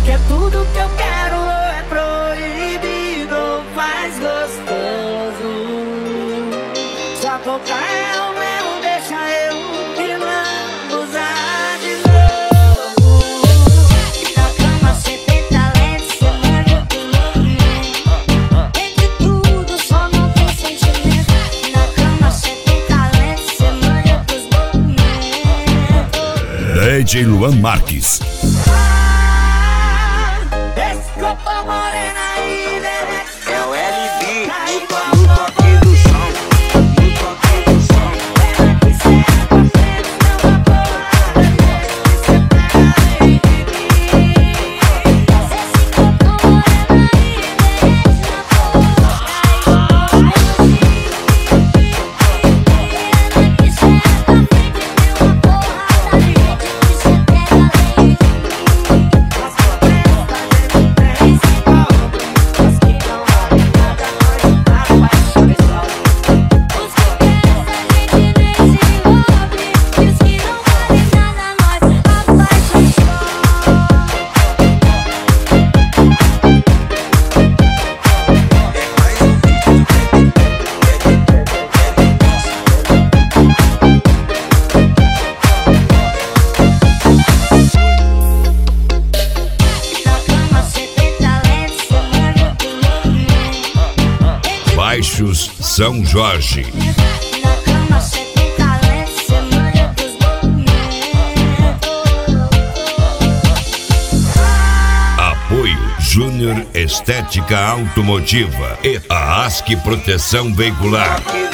Que é tudo que eu quero, é proibido, faz gostoso. Só tocar é o meu, deixa eu que não usar de novo. Na cama cê tem talento, cê manja do movimento. Entre tudo só não tem sentimento. Na cama cê tem talento, cê manja dos movimentos. DJ Luan Marques. Baixos São Jorge. Na cama cê tem talento, cê manja dos movimentos. Apoio Júnior Estética Automotiva e a ASC Proteção Veicular.